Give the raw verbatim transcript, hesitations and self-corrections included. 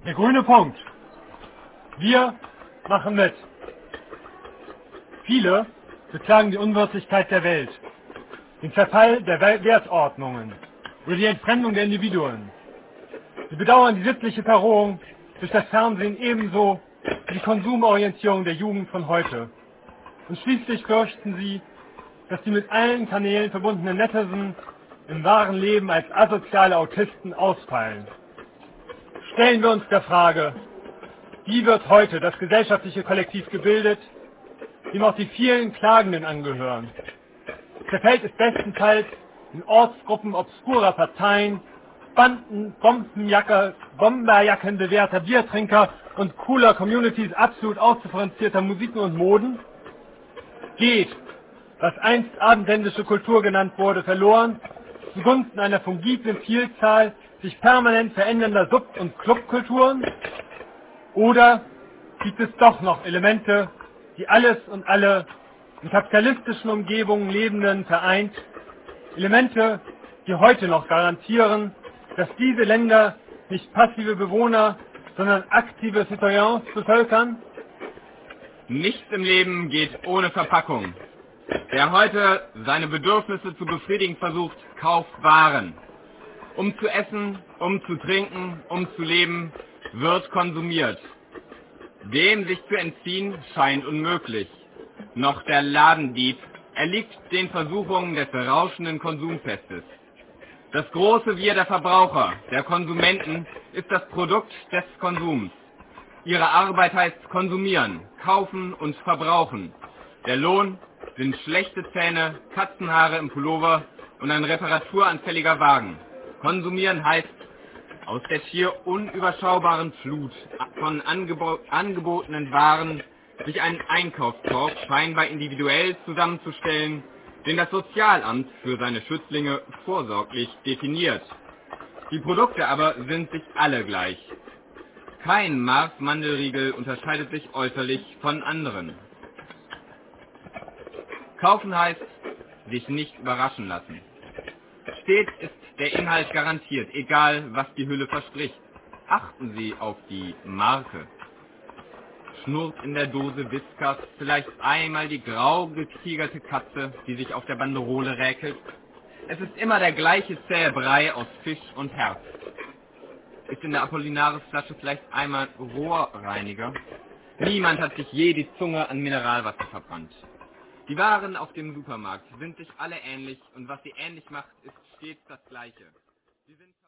Der grüne Punkt. Wir machen mit. Viele beklagen die Unwirtlichkeit der Welt, den Verfall der Wertordnungen oder die Entfremdung der Individuen. Sie bedauern die sittliche Verrohung durch das Fernsehen ebenso wie die Konsumorientierung der Jugend von heute. Und schließlich fürchten sie, dass die mit allen Kanälen verbundenen Nettizen im wahren Leben als asoziale Autisten ausfallen. Stellen wir uns der Frage, wie wird heute das gesellschaftliche Kollektiv gebildet, dem auch die vielen Klagenden angehören? Zerfällt es bestenfalls in Ortsgruppen obskurer Parteien, Banden, Bombenjacker, Bomberjacken bewährter Biertrinker und cooler Communities absolut ausdifferenzierter Musiken und Moden? Geht, was einst abendländische Kultur genannt wurde, verloren, zugunsten einer fungiblen Vielzahl sich permanent verändernder Sub- und Clubkulturen? Oder gibt es doch noch Elemente, die alles und alle in kapitalistischen Umgebungen Lebenden vereint, Elemente, die heute noch garantieren, dass diese Länder nicht passive Bewohner, sondern aktive Citoyens bevölkern? Nichts im Leben geht ohne Verpackung. Wer heute seine Bedürfnisse zu befriedigen versucht, kauft Waren. Um zu essen, um zu trinken, um zu leben, wird konsumiert. Dem sich zu entziehen, scheint unmöglich. Noch der Ladendieb erliegt den Versuchungen des berauschenden Konsumfestes. Das große Wir der Verbraucher, der Konsumenten, ist das Produkt des Konsums. Ihre Arbeit heißt konsumieren, kaufen und verbrauchen. Der Lohn sind schlechte Zähne, Katzenhaare im Pullover und ein reparaturanfälliger Wagen. Konsumieren heißt, aus der schier unüberschaubaren Flut von angebo angebotenen Waren sich einen Einkaufskorb scheinbar individuell zusammenzustellen, den das Sozialamt für seine Schützlinge vorsorglich definiert. Die Produkte aber sind sich alle gleich. Kein Mars-Mandelriegel unterscheidet sich äußerlich von anderen. Kaufen heißt, sich nicht überraschen lassen. Stets ist der Inhalt garantiert, egal was die Hülle verspricht. Achten Sie auf die Marke. Schnurrt in der Dose Whiskas vielleicht einmal die grau getigerte Katze, die sich auf der Banderole räkelt? Es ist immer der gleiche zähe Brei aus Fisch und Herz. Ist in der Apollinaris-Flasche vielleicht einmal Rohrreiniger? Niemand hat sich je die Zunge an Mineralwasser verbrannt. Die Waren auf dem Supermarkt sind sich alle ähnlich und was sie ähnlich macht, ist stets das Gleiche. Sie sind